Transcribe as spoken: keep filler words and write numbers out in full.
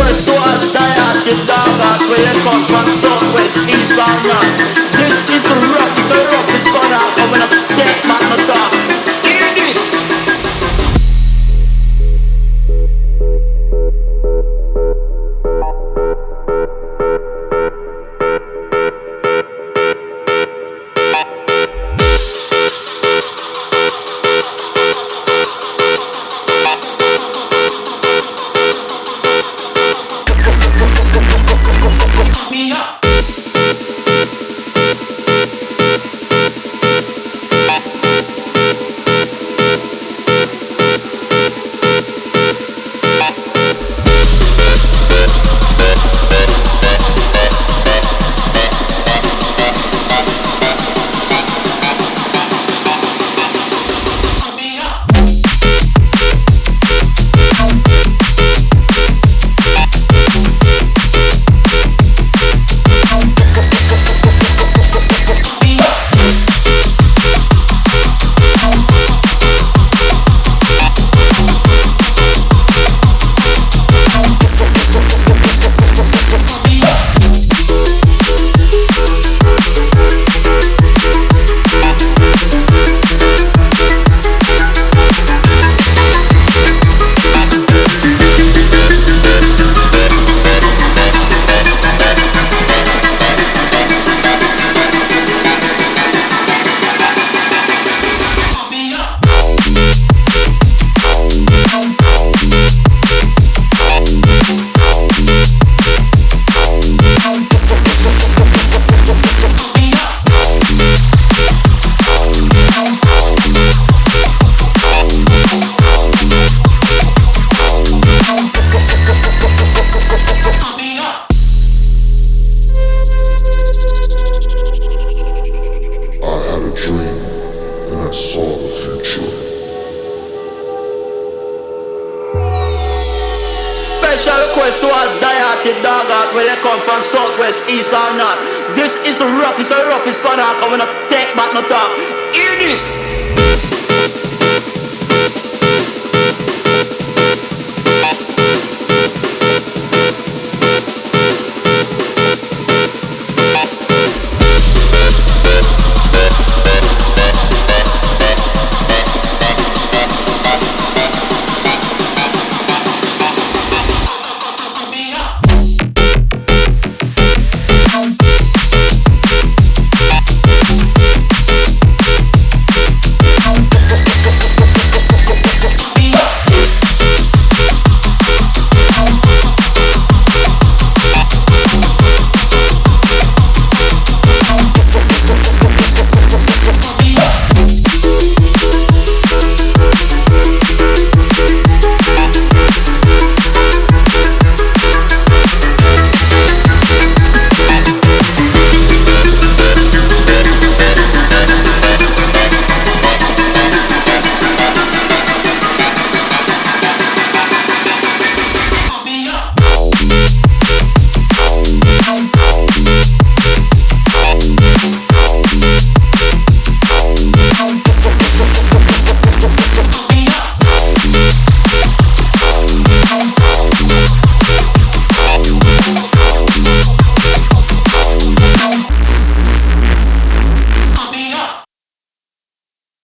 request to all die-hearted dog out where you come from, southwest, east or north. This is the roughest, the roughest gun out, and when I take back my dog. Hear this. Special request to all die-hearted dog out where they come from, southwest, east or north. This is the roughest, the roughest gun out, and when I take back my dog. Hear this.